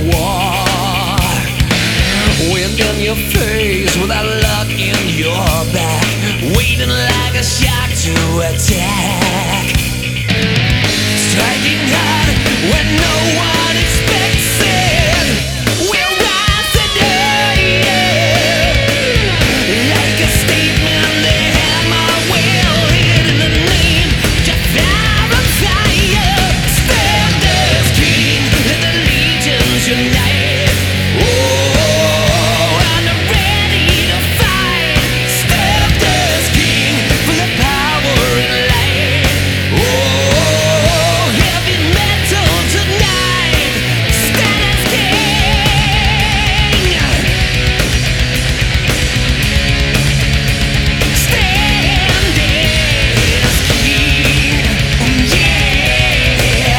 war. Wind in your face without luck in your back, waiting like a shark to attack. Striking hard when no one expects it. We'll rise today, like a statement. The hammer will hit in the name of fire and fire. Stand as king, let the legions unite. Oh, and I'm ready to fight. Stand as king for the power and light. Oh, heavy metal tonight. Stand as king. Stand as king. Yeah.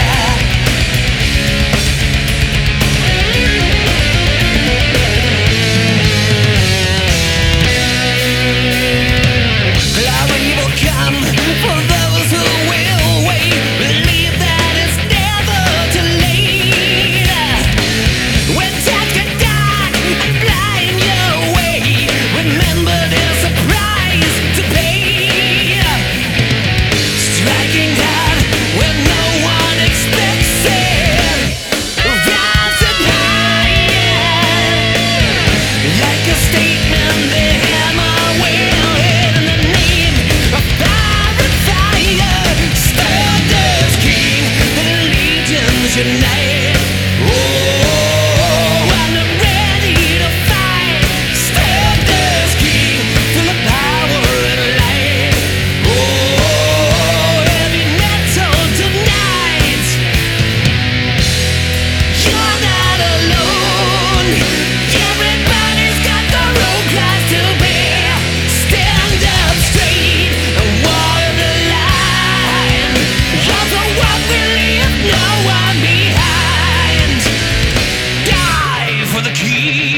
Glory will come for those who will wait. Believe that it's never too late. When time can die and blind your way, remember there's a price to pay. Striking hard when no one expects it. Rising higher, like a statement. The hammer will hit in the name of fire and fire. Stand as king, the legions unite. Oh, and I'm ready to fight. Stand as king for the power and light. Oh, heavy metal tonight. You're not alone. Everybody's got their own cross to bear. Stand up straight and walk the line. You're the one we leave no one behind. Die for the king.